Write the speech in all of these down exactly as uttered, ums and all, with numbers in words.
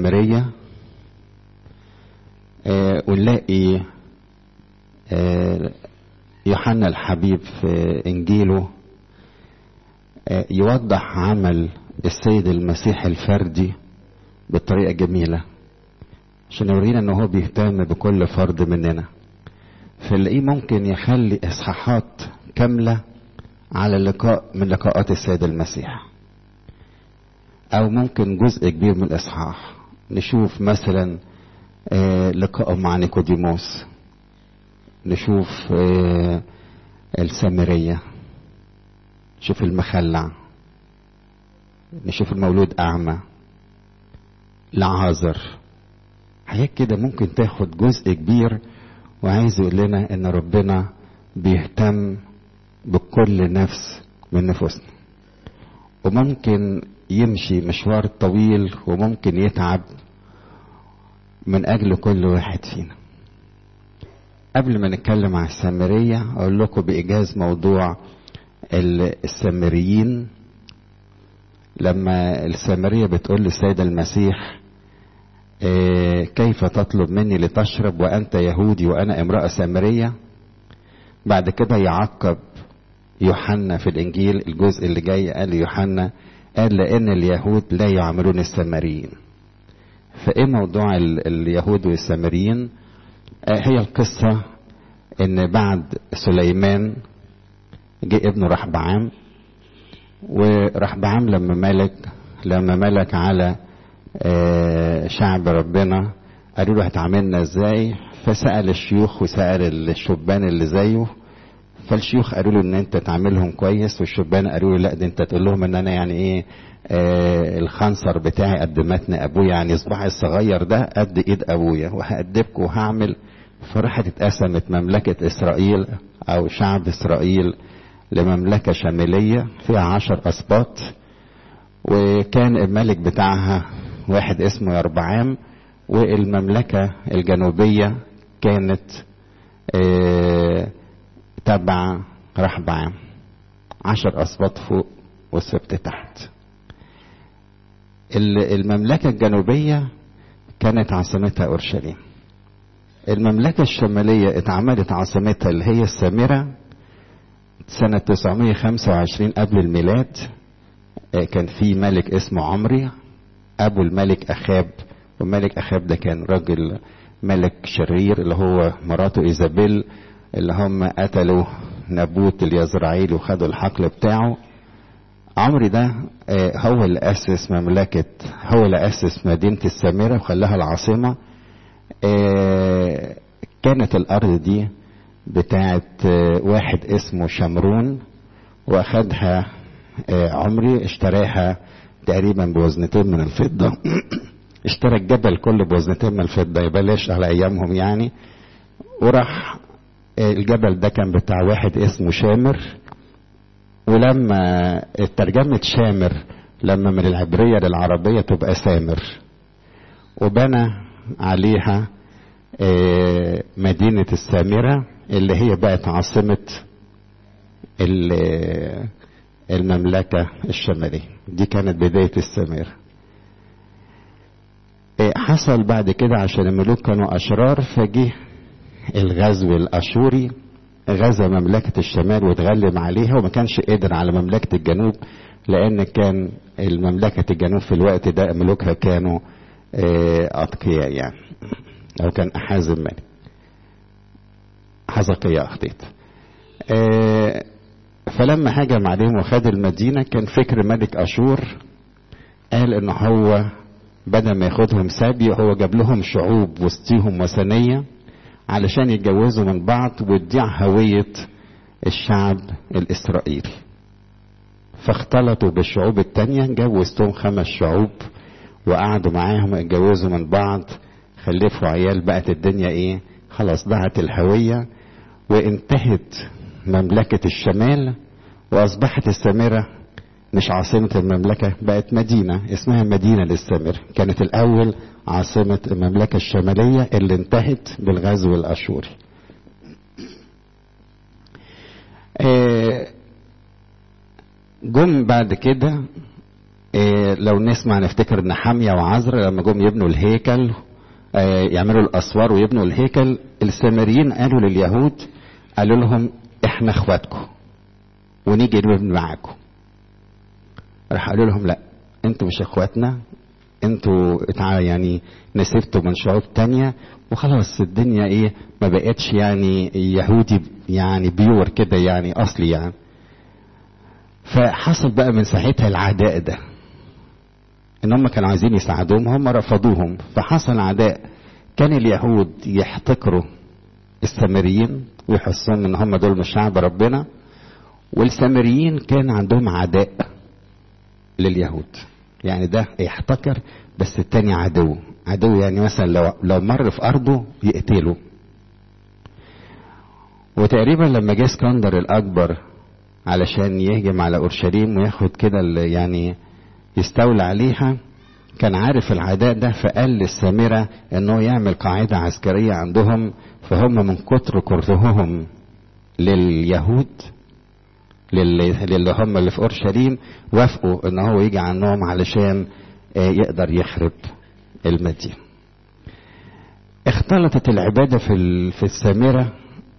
السامرية آه ونلاقي آه يوحنا الحبيب في إنجيله آه يوضح عمل السيد المسيح الفردي بطريقة جميلة عشان يورينا انه هو بيهتم بكل فرد مننا. فنلاقيه ممكن يخلي اصحاحات كاملة على لقاء من لقاءات السيد المسيح، او ممكن جزء كبير من الاصحاح نشوف مثلا آه لقاء مع نيكوديموس، نشوف آه السامرية، نشوف المخلع، نشوف المولود اعمى، لعازر، حاجات كده ممكن تاخد جزء كبير. وعايز يقول لنا ان ربنا بيهتم بكل نفس من نفوسنا، وممكن يمشي مشوار طويل وممكن يتعب من اجل كل واحد فينا. قبل ما نتكلم عن السامرية اقول لكم بايجاز موضوع السامريين. لما السامرية بتقول للسيد المسيح كيف تطلب مني لتشرب وأنت يهودي وأنا امرأة سامرية، بعد كده يعقب يوحنا في الإنجيل الجزء اللي جاي، قال يوحنا قال لأن اليهود لا يعاملون السامريين. فإيه موضوع اليهود والسامريين؟ هي القصة إن بعد سليمان جه ابنه رحبعام، ورحبعام لما ملك لما ملك على شعب ربنا قالوا له هتعاملنا ازاي؟ فسأل الشيوخ وسأل الشبان اللي زيه، فالشيوخ قالوا له ان انت تعاملهم كويس، والشبان قالوا له لا ده انت تقول لهم ان انا يعني ايه آه الخنصر بتاعي قد متن ابويا، يعني صباعي الصغير ده قد ايد ابويا وهأدبكم وهعمل. فراحت اتقسمت مملكة اسرائيل او شعب اسرائيل لمملكة شمالية فيها عشر اسباط، وكان الملك بتاعها واحد اسمه يربعام، والمملكة الجنوبية كانت اه تبع رحبعام، عشر أسباط فوق والسبت تحت. المملكة الجنوبية كانت عاصمتها أورشليم. المملكة الشمالية اتعملت عاصمتها اللي هي السامرة سنة تسعمائة وخمسة وعشرين قبل الميلاد. اه كان في ملك اسمه عمري ابو الملك اخاب، والملك اخاب ده كان راجل ملك شرير اللي هو مراته ايزابيل اللي هم قتلوا نبوت اليزرعيل وخدوا الحقل بتاعه. عمري ده هو اللي اسس مملكة، هو اللي اسس مدينة السامرة وخلاها العاصمة. كانت الارض دي بتاعت واحد اسمه شمرون، واخدها عمري اشتراها تقريبا بوزنتين من الفضة اشترى الجبل كله بوزنتين من الفضة، يبلاش على ايامهم يعني. وراح الجبل ده كان بتاع واحد اسمه شامر، ولما ترجمة شامر لما من العبرية للعربية تبقى سامر، وبنى عليها مدينة السامرة اللي هي بقت عاصمة المملكة الشمالية. دي كانت بداية السامرة. حصل بعد كده عشان الملوك كانوا أشرار، فجه الغزو الأشوري غزا مملكة الشمال واتغلب عليها، وما كانش قادر على مملكة الجنوب، لأن كان المملكة الجنوب في الوقت ده ملوكها كانوا أتقياء يعني، أو كان أحازم ملك حزقية أخطيت. فلما هجم عليهم وخد المدينة، كان فكر ملك أشور قال إن هو بدل ما ياخدهم سبي هو جاب لهم شعوب وسطيهم وثنية علشان يتجوزوا من بعض وتضيع هوية الشعب الإسرائيلي. فاختلطوا بالشعوب التانية، جابوا وسطهم خمس شعوب وقعدوا معاهم يتجوزوا من بعض، خلفوا عيال، بقت الدنيا ايه خلاص ضاعت الهوية، وانتهت مملكة الشمال، واصبحت السامرة مش عاصمة المملكة، بقت مدينة اسمها مدينة للسامرة. كانت الاول عاصمة المملكة الشمالية اللي انتهت بالغزو الاشوري. جم بعد كده آه لو نسمع نفتكر ان حمية وعزرا لما جم يبنوا الهيكل آه يعملوا الاسوار ويبنوا الهيكل، السامريين قالوا لليهود، قالوا لهم احنا اخواتكم ونيجي نبني معاكم. راح قالوا لهم لا، انتوا مش اخواتنا، انتوا يعني نسبتوا من شعوب تانية وخلاص الدنيا ايه ما بقتش يعني يهودي يعني بيور كده يعني اصلي يعني. فحصل بقى من ساعتها العداء ده، ان هم كانوا عايزين يساعدوهم، هم رفضوهم، فحصل عداء. كان اليهود يحتقروا السامريين ويحسون ان هم دول مش شعب ربنا، والسامريين كان عندهم عداء لليهود، يعني ده يحتقر بس التاني عدو عدو، يعني مثلا لو لو مر في ارضه يقتله. وتقريبا لما جه اسكندر الاكبر علشان يهجم على اورشليم وياخد كده يعني يستولى عليها، كان عارف العداء ده، فقال للسامرة انه يعمل قاعدة عسكرية عندهم، فهم من كتر كرههم لليهود للي هم اللي في اورشليم وافقوا ان هو يجي عنهم علشان يقدر يخرب المدينة. اختلطت العبادة في في السامرة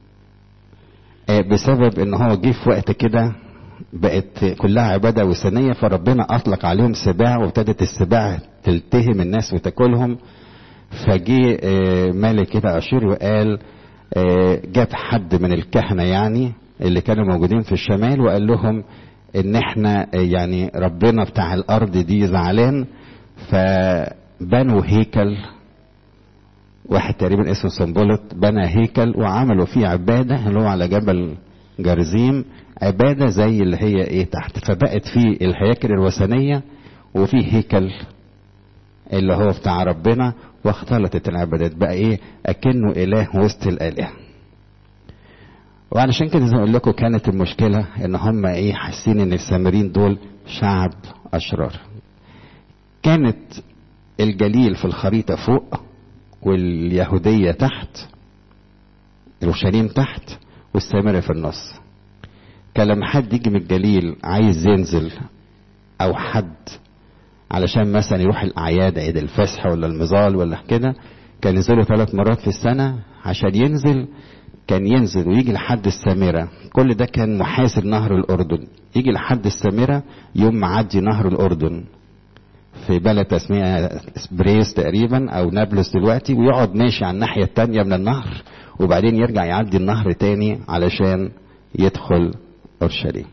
بسبب ان هو جه في وقت كده بقت كلها عبادة وثنية، فربنا اطلق عليهم سباع وابتدت السباع تلتهم الناس وتاكلهم. فجي ملك كده اشور وقال، جاب حد من الكهنة يعني اللي كانوا موجودين في الشمال وقال لهم ان احنا يعني ربنا بتاع الارض دي زعلان، فبنوا هيكل، واحد تقريبا اسمه سنبلط بنى هيكل وعملوا فيه عبادة اللي هو على جبل جرزيم، عبادة زي اللي هي ايه تحت، فبقت فيه الهياكل الوثنية وفيه هيكل اللي هو بتاع ربنا، واختلطت العبادات بقى ايه اكنه اله وسط الالهه. وعلشان كده زي ما اقول لكم كانت المشكله ان هم ايه حاسين ان السامريين دول شعب اشرار. كانت الجليل في الخريطه فوق واليهوديه تحت، اورشليم تحت والسامره في النص. كان لما حد يجي من الجليل عايز ينزل او حد علشان مثلا يروح الاعياد عيد الفصح ولا المظال ولا كده، كان ينزلوا ثلاث مرات في السنه عشان ينزل، كان ينزل ويجي لحد السامره. كل ده كان محاذر نهر الاردن، يجي لحد السامره يوم معدي نهر الاردن في بلد اسمها بريس تقريبا او نابلس دلوقتي، ويقعد ماشي على الناحيه التانيه من النهر وبعدين يرجع يعدي النهر تاني علشان يدخل اورشليم.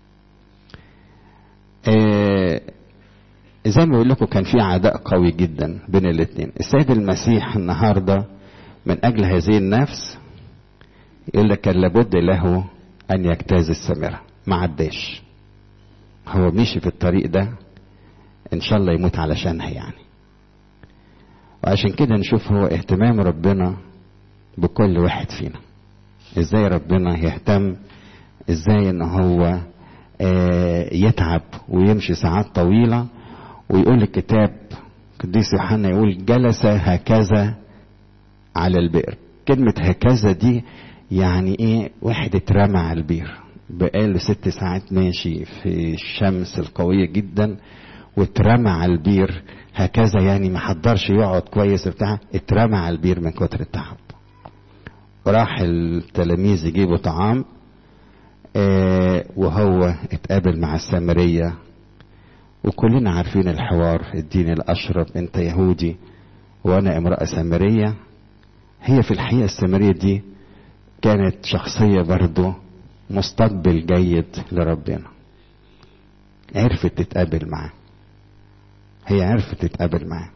آه زي ما بقول لكم كان في عداء قوي جدا بين الاثنين. السيد المسيح النهارده من اجل هذه النفس يقول لك كان لابد له ان يجتاز السامره، ما عداش، هو مشي في الطريق ده ان شاء الله يموت علشانها يعني. وعشان كده نشوف هو اهتمام ربنا بكل واحد فينا، ازاي ربنا يهتم، ازاي ان هو آه يتعب ويمشي ساعات طويله. ويقول الكتاب قديس يوحنا يقول جلس هكذا على البئر. كلمة هكذا دي يعني ايه؟ واحد اترمى على البئر بقاله ست ساعات ماشي في الشمس القوية جدا واترمى على البئر هكذا، يعني ما حضرش يقعد كويس بتاع، اترمى على البئر من كتر التعب. وراح التلاميذ يجيبوا طعام آه وهو اتقابل مع السامرية، وكلنا عارفين الحوار، اديني الاشرب، انت يهودي وانا امرأة سامرية. هي في الحقيقة السامرية دي كانت شخصية برضو مستقبل جيد لربنا، عرفت تتقابل معاه، هي عرفت تتقابل معاه.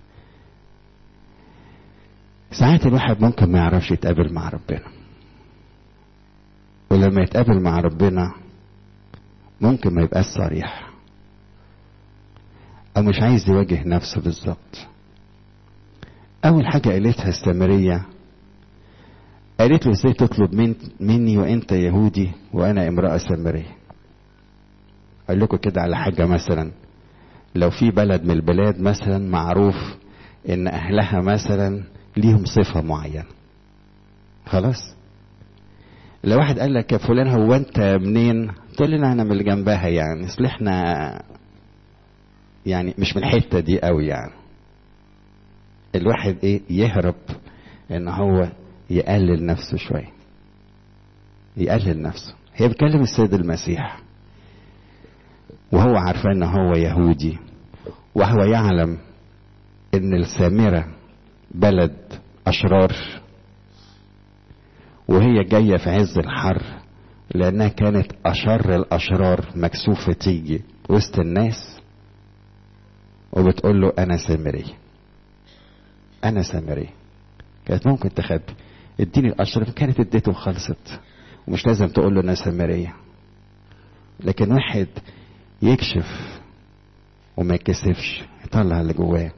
ساعات الواحد ممكن ما يعرفش يتقابل مع ربنا، ولما يتقابل مع ربنا ممكن ما يبقاش صريح او مش عايز يواجه نفسه بالظبط. اول حاجة قالتها السامرية، قالت له ازاي تطلب من مني وانت يهودي وانا امرأة سامرية؟ اقول لكم كده على حاجة، مثلا لو في بلد من البلاد مثلا معروف ان اهلها مثلا ليهم صفة معينة، خلاص لو واحد قال لك يا فلان هو انت منين، تقول لنا انا من اللي جنبها، يعني اصل احنا يعني مش من الحتة دي قوي يعني. الواحد ايه يهرب ان هو يقلل نفسه شوية، يقلل نفسه. هي بتكلم السيد المسيح وهو عارفان ان هو يهودي، وهو يعلم ان السامرة بلد اشرار، وهي جاية في عز الحر لانها كانت اشر الاشرار مكسوفة تيجي وسط الناس، وبتقول له انا سامرية، انا سامرية. كانت ممكن تخبي، اديني الاشرف، كانت اديته وخلصت، ومش لازم تقول له انا سامرية. لكن واحد يكشف وما يكسفش، يطلع اللي جواه.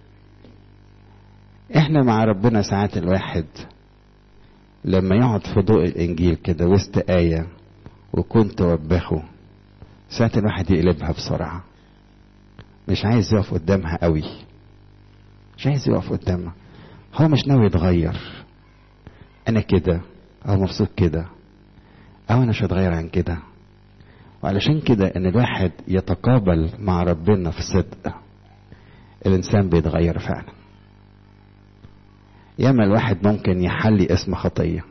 احنا مع ربنا ساعات الواحد لما يقعد في ضوء الانجيل كده وسط آية وكنت توبخه، ساعات الواحد يقلبها بسرعة، مش عايز يقف قدامها قوي، مش عايز يقف قدامها. هو مش ناوي يتغير، انا كده او مبسوط كده، او انا مش هتغير عن كده. وعلشان كده ان الواحد يتقابل مع ربنا في صدق، الانسان بيتغير فعلا. ياما الواحد ممكن يحلي اسم خطية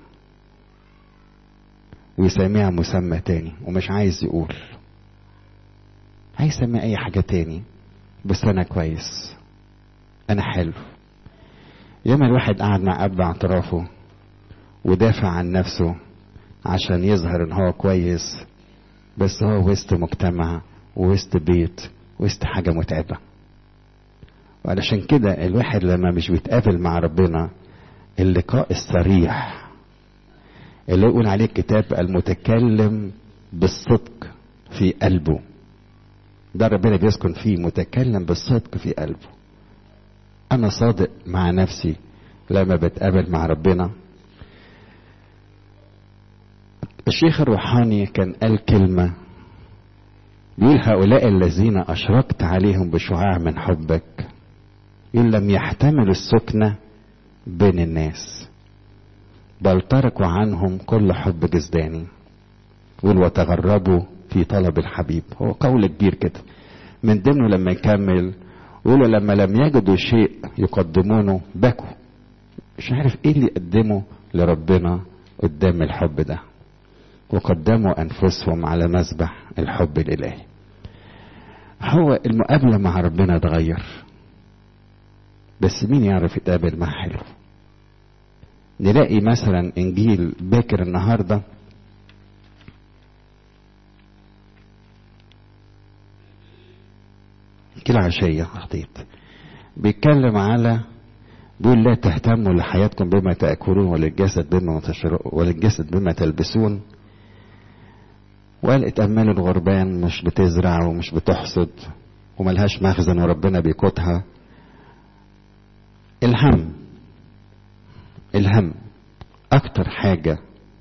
ويسميها مسمى تاني ومش عايز يقول، عايز يسمي اي حاجة تاني، بس انا كويس، انا حلو. ياما الواحد قاعد مع اب اعترافه ودافع عن نفسه عشان يظهر ان هو كويس، بس هو وسط مجتمع ووسط بيت وسط حاجة متعبة. وعلشان كده الواحد لما مش بيتقابل مع ربنا، اللقاء الصريح اللي يقول عليه الكتاب المتكلم بالصدق في قلبه، ده ربنا بيسكن فيه، متكلم بالصدق في قلبه. انا صادق مع نفسي لما بتقابل مع ربنا. الشيخ الروحاني كان قال كلمة، بيقول هؤلاء الذين أشرقت عليهم بشعاع من حبك، يقول لم يحتملوا السكنة بين الناس، بل تركوا عنهم كل حب جسداني، يقول وتغربوا في طلب الحبيب. هو قول كبير كده. من ضمنه لما يكمل يقولوا لما لم يجدوا شيء يقدمونه بكوا، مش عارف ايه اللي يقدموا لربنا قدام الحب ده، وقدموا انفسهم على مذبح الحب الالهي. هو المقابله مع ربنا اتغير، بس مين يعرف يتقابل مع حلو؟ نلاقي مثلا انجيل باكر النهارده انجيل عشيه حطيت بيتكلم على، بيقول لا تهتموا لحياتكم بما تاكلون وللجسد بما تشربون وللجسد بما تلبسون، وقال اتأملوا الغربان مش بتزرع ومش بتحصد وملهاش مخزن وربنا بيقوتها. الهم، الهم اكتر حاجة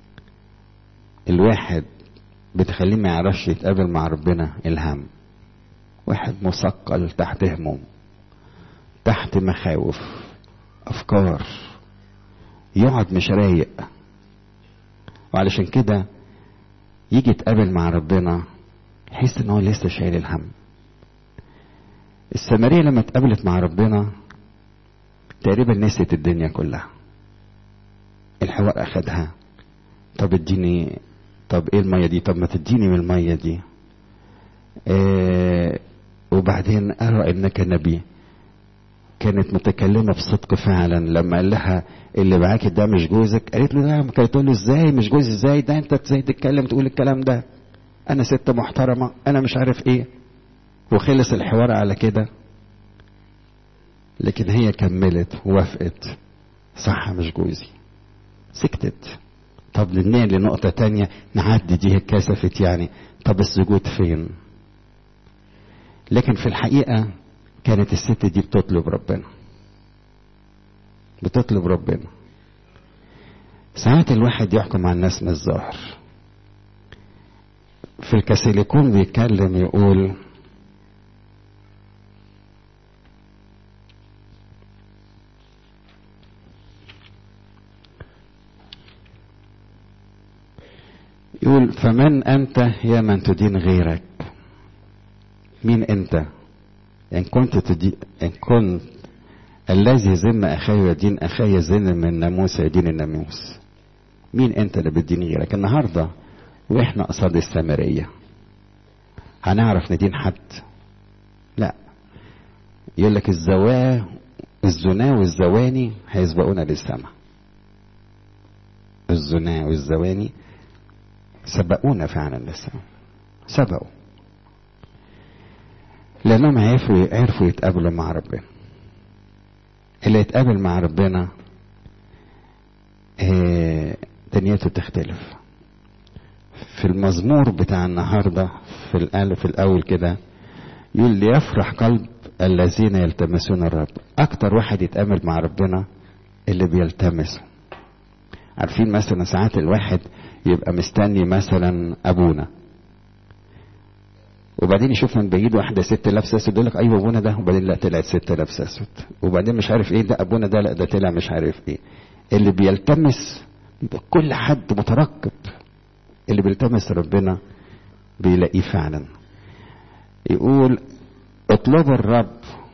الواحد بتخليه ما يعرفش يتقابل مع ربنا. الهم، واحد مثقل تحت هموم، تحت مخاوف، افكار، يقعد مش رايق. وعلشان كده يجي يتقابل مع ربنا يحس ان هو لسه شايل الهم. السامرية لما اتقابلت مع ربنا تقريبا نسيت الدنيا كلها. الحوار اخدها، طب اديني، طب ايه المية دي، طب ما تديني من المية دي. اه وبعدين ارى انك نبي. كانت متكلمة بصدق فعلا لما قال لها اللي معاكي ده مش جوزك، قالت له لا. كانت تقول له ازاي مش جوزي، ازاي ده انت ازاي تتكلم تقول الكلام ده، انا ست محترمة، انا مش عارف ايه. وخلص الحوار على كده. لكن هي كملت ووافقت، صح مش جوزي، سكتت. طب ننقل لنقطة تانية نعدي دي اتكسفت يعني، طب السجود فين؟ لكن في الحقيقة كانت الست دي بتطلب ربنا، بتطلب ربنا. ساعات الواحد يحكم على الناس من الظاهر. في الكاثوليكون بيتكلم يقول يقول فمن انت يا من تدين غيرك؟ مين انت إن كنت تدي إن كنت الذي يذم أخاه يدين أخاه يزن من ناموس يدين الناموس. مين أنت اللي بتدين غيرك؟ النهاردة وإحنا قصاد السامرية هنعرف ندين حد؟ لا. يقول لك الزواه الزنا والزواني هيسبقونا للسماء. الزنا والزواني سبقونا فعلا للسماء، سبقوا لأنهم عرفوا عرفوا يتقابلوا مع ربنا. اللي يتقابل مع ربنا اه دنيته تختلف. في المزمور بتاع النهارده في الألف في الأول كده يقول ليفرح قلب الذين يلتمسون الرب. أكتر واحد يتقابل مع ربنا اللي بيلتمسه. عارفين مثلا ساعات الواحد يبقى مستني مثلا أبونا، وبعدين يشوف من بعيد واحدة ست لابسة اسود يقول لك أيوه أبونا ده، وبعدين لا طلعت ست لابسة اسود، وبعدين مش عارف إيه ده أبونا ده، لا ده طلع مش عارف إيه. اللي بيلتمس يبقى كل حد مترقب. اللي بيلتمس ربنا بيلاقيه فعلا. يقول اطلبوا الرب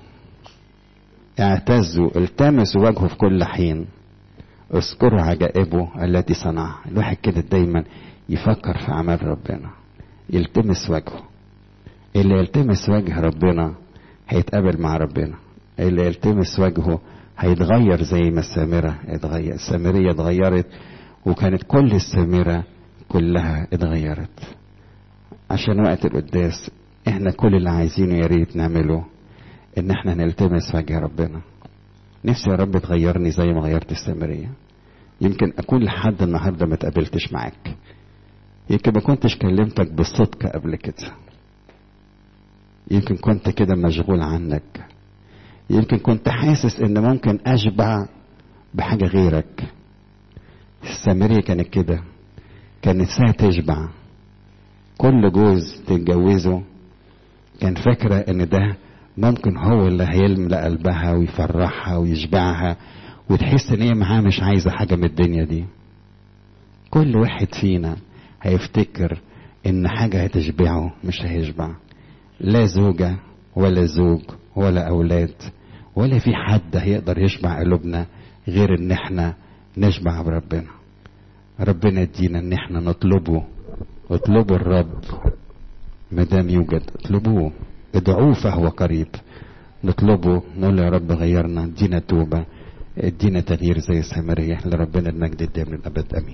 اعتزوا التمسوا وجهه في كل حين اذكروا عجائبه التي صنعها. الواحد كده دايما يفكر في اعمال ربنا، يلتمس وجهه. اللي يلتمس وجه ربنا هيتقابل مع ربنا. اللي يلتمس وجهه هيتغير زي ما السامرة اتغير. السامرية اتغيرت وكانت كل السامرة كلها اتغيرت. عشان وقت القداس احنا كل اللي عايزينه يا ريت نعمله ان احنا نلتمس وجه ربنا. نفسي يا رب تغيرني زي ما غيرت السامرية. يمكن اكون لحد النهارده ما تقابلتش معاك، يمكن ما كنتش كلمتك بالصدق قبل كده، يمكن كنت كده مشغول عنك، يمكن كنت حاسس ان ممكن اشبع بحاجة غيرك. السامرية كانت كده، كانت نفسها تشبع. كل جوز تتجوزه كان فاكرة ان ده ممكن هو اللي هيملأ قلبها ويفرحها ويشبعها، وتحس ان هي معاه مش عايزة حاجة من الدنيا دي. كل واحد فينا هيفتكر ان حاجة هتشبعه مش هيشبع. لا زوجة ولا زوج ولا اولاد ولا في حد هيقدر يشبع قلوبنا غير ان احنا نشبع بربنا. ربنا يدينا ان احنا نطلبه. اطلبوا الرب مدام يوجد، اطلبوه، ادعوه فهو قريب. نطلبه نقول يا رب غيرنا، ادينا توبة، ادينا تغيير زي السامرية. لربنا المجد الدائم للأبد امين.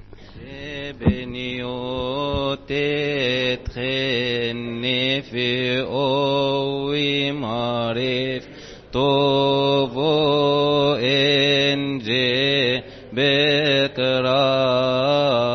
تتخني في قوي معرف طوبو انجي بكرا